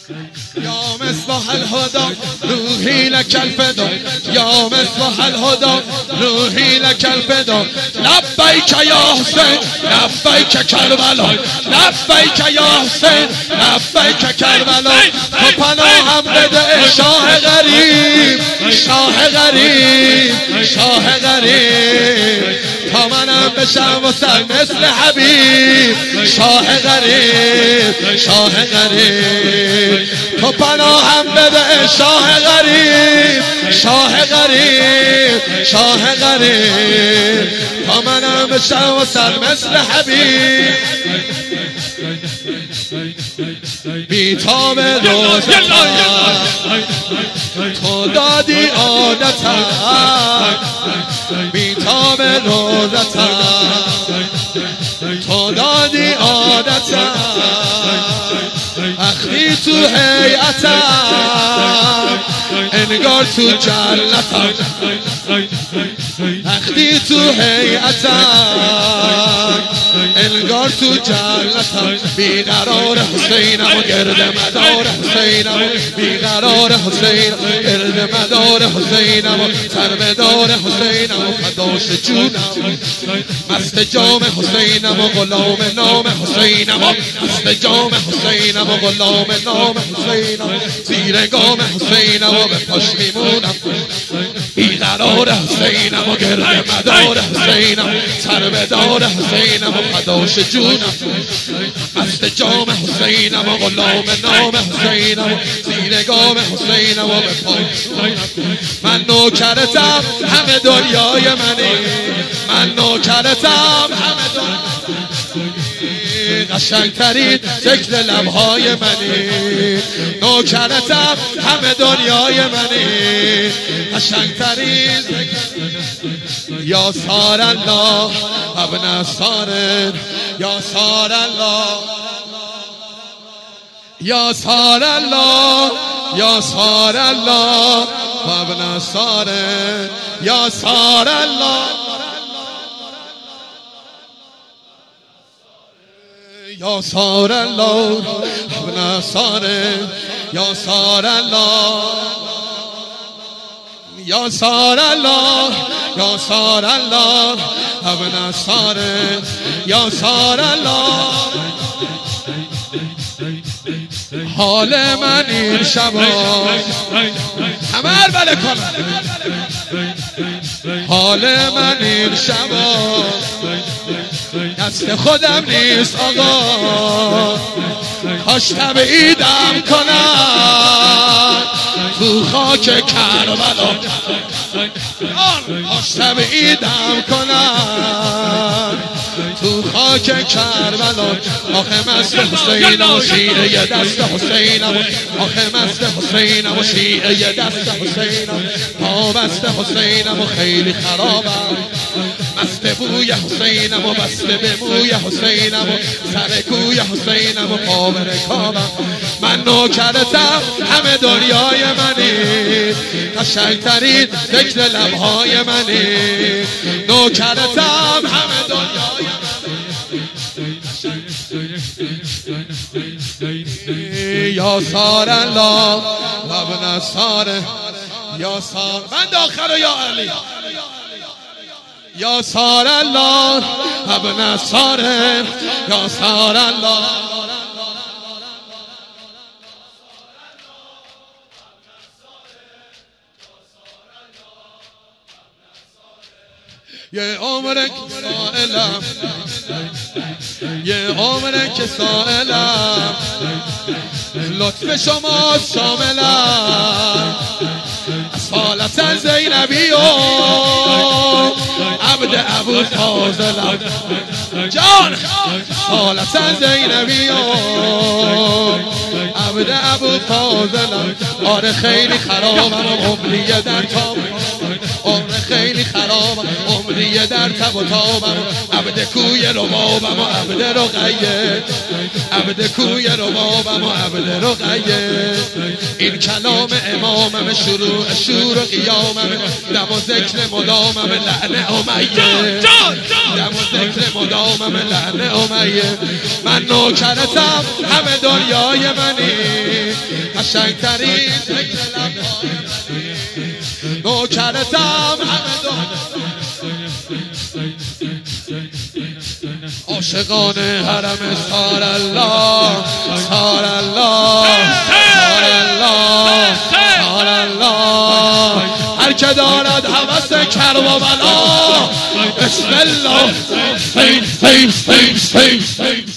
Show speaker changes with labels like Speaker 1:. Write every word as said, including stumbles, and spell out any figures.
Speaker 1: یا مصباح الهدى روحی لک الفدا یا مصباح الهدى روحی لک الفدا لبیک یا حسین لبیک کربلا لبیک یا حسین لبیک کربلا تو پناهم بده شاه غریب شاه غریب شاه غریب تا منم بشم و سر مثل حبیب شاه غریب شاه غریب تو پناهم بده شاه غریب شاه غریب شاه غریب تا منم بشم و سر مثل حبیب بیتاب روزتا تو دادی عادتا بیتاب روزتا تو دادی عادتا اخی تو حیعتا انگار تو جلتا اخی تو حیعتا انگار تو جلتا بیقرار حسینم و گرد مدار حسینم بیقرار حسینم گرد مدار حسینم و سربدار حسینم و فداش جونم مست جام حسینم و غلام نام حسینم و مست جام حسینم و غلام نام حسینم زیر گام حسینم و به پاش میمونم بیقرار حسینم و گرد مدار حسینم سربدار حسینم و فداش جونم مست جام حسینم و غلام نام حسینم و زیر گام حسینم و به پاش من نوکرتم همه دنیای منی من نوکرتم همه دنیای قشنگترین ذکر لبهای منی نوکرتم همه دنیای منی قشنگترین یا سار الله ابن سارن یا سار الله یا سار الله یا سار الله ابن سارن یا سار الله یا سار الله ابن سارن یا سار الله یا سار الله یا سار الله ابن سارن یا سار الله حال من این شبا همه بله کنم حال من این شبا دست خودم نیست آقا کاش تبعیدم کنم تو خاک کربلا کاش تبعیدم کنم تو خاک کربلا آخه مست حسینم و شیعه دست حسینم آخه مست حسینم و شیعه دست حسینم پا بست حسینم و خیلی خرابم مست بوی حسینم و بسته به موی حسینم و سر کوی حسینم و پا به رکابم من نوکرتم همه دنیای منی قشنگترین ذکر لبهای منی نوکرتم همه دنیای یا سار الله و ابن ساره یا سار من داخل یا علی یا سار الله ابن ساره یا سار الله یه عمره که سائلم یه عمره که سائلم لطف شما شاملم اصالتا زینبی و عبد ابو فاضلم جان اصالتا زینبی و عبد ابو فاضلم آره خیلی خرابم و عمریه در تاب عمر خیلی خرابم عمریه در تب و تابم عبد کوی ربابم و عبد رقیه عبد کوی ربابم و عبد رقیه این کلام امامم شروع شور و قیامم دم و ذکر مدامم لعن امیه دم و ذکر مدامم لعن امیه من نوکرتم همه دنیای منی قشنگترین نوکرتم همه دو عاشقان حرم سار الله سار الله سار الله سار الله هر که دارد هوس کربلا بسم الله